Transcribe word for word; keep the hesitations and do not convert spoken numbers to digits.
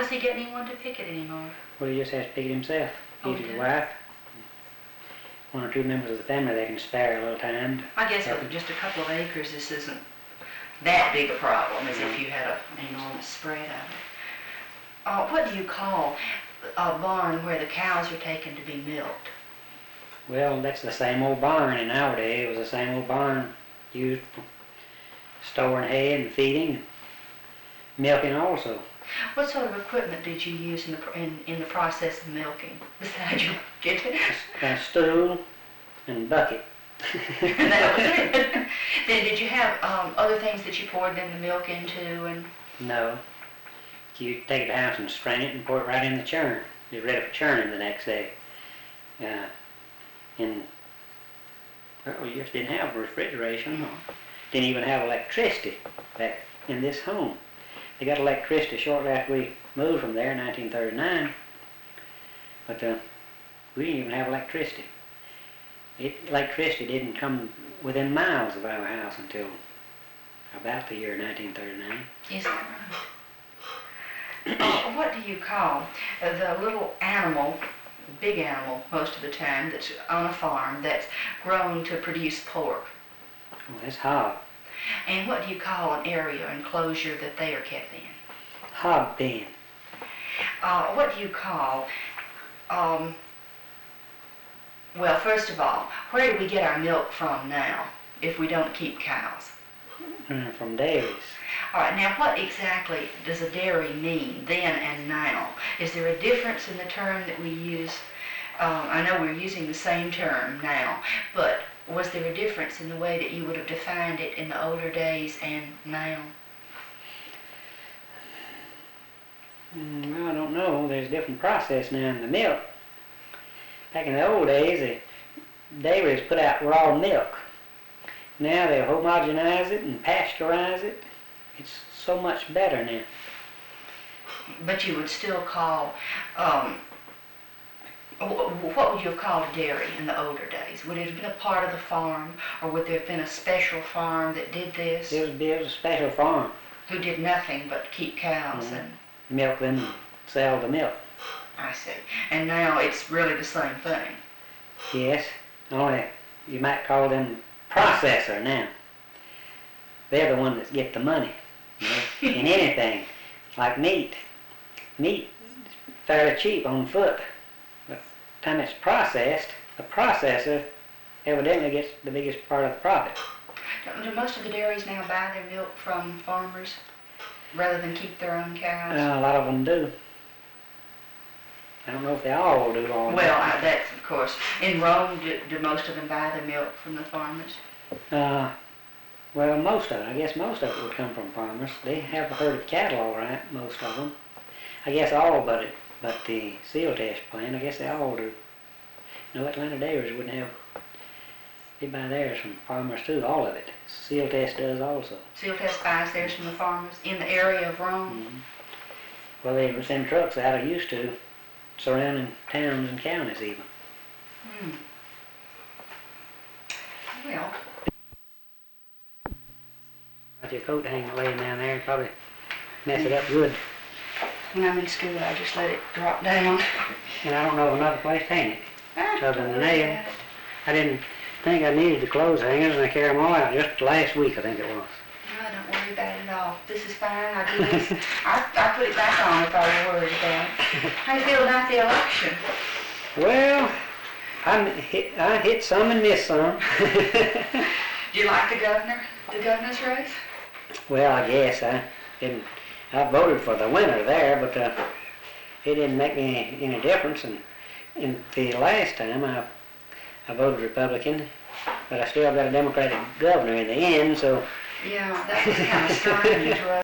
does he get anyone to pick it anymore? Well, he just has to pick it himself. Oh, Either the yeah. wife, one or two members of the family they can spare a little time. I guess with just a couple of acres, this isn't that big a problem as if you had a, an enormous spread of it. Uh, what do you call a barn where the cows are taken to be milked? Well, that's the same old barn. In our day, it was the same old barn used for storing hay and feeding, and milking also. What sort of equipment did you use in the pr- in, in the process of milking besides your bucket? A stool and bucket. And that was it. Then did you have um, other things that you poured then the milk into? And No. You take it to the house and strain it and pour it right in the churn. You're ready for churning the next day. Uh, and well, you just didn't have refrigeration. No. Didn't even have electricity back in this home. They got electricity shortly after we moved from there in nineteen thirty-nine. But uh, we didn't even have electricity. It, electricity didn't come within miles of our house until about the year nineteen thirty-nine. Is that right? Uh, what do you call uh, the little animal, big animal most of the time, that's on a farm that's grown to produce pork? Oh, that's hog. And what do you call an area, enclosure that they are kept in? Hog pen. Uh, what do you call, um, well, first of all, where do we get our milk from now if we don't keep cows? Mm, from dairies. All right, now what exactly does a dairy mean then and now? Is there a difference in the term that we use? Um, I know we're using the same term now, but was there a difference in the way that you would have defined it in the older days and now? Mm, well, I don't know. There's a different process now in the milk. Back in the old days, the dairies put out raw milk. Now they homogenize it and pasteurize it. It's so much better now. But you would still call, um, wh- what would you have called a dairy in the older days? Would it have been a part of the farm, or would there have been a special farm that did this? It was, it was a special farm. Who did nothing but keep cows Mhm. and... Milk them and sell the milk. I see. And now it's really the same thing. Yes, only you might call them processor now. They're the one that get the money, you know, in anything, like meat. Meat is fairly cheap on foot. But the time it's processed, the processor evidently gets the biggest part of the profit. Do most of the dairies now buy their milk from farmers rather than keep their own cows? Uh, a lot of them do. I don't know if they all do all Well, that. I, that's, of course, in Rome, do, do most of them buy their milk from the farmers? Uh, well, most of it. I guess most of it would come from farmers. They have a herd of cattle, all right, most of them. I guess all but it, but the seal test plant, I guess they all do. No, Atlanta Dairies wouldn't have. They buy theirs from farmers too, all of it. Seal test does also. Seal Test buys theirs from the farmers in the area of Rome? Mm-hmm. Well, they send trucks out of used to surrounding towns and counties even. Hmm. Well, Got your coat hanging laying down there, probably mess it up good. when I'm in school, I just let it drop down. And I don't know of another place to hang it. Ah, Other don't than worry there. about it. I didn't think I needed the clothes hangers, and I carried them all out just last week, I think it was. No, don't worry about it at all. This is fine. I do this. I, I put it back on if I were worried about it. How you feel about the election? Well, I hit, I hit some and missed some. Do you like the governor, the governor's race? Well, I guess I didn't. I voted for the winner there, but uh, it didn't make me any, any difference. And, and the last time I, I voted Republican, but I still got a Democratic governor in the end, so Yeah, that was kind of strange.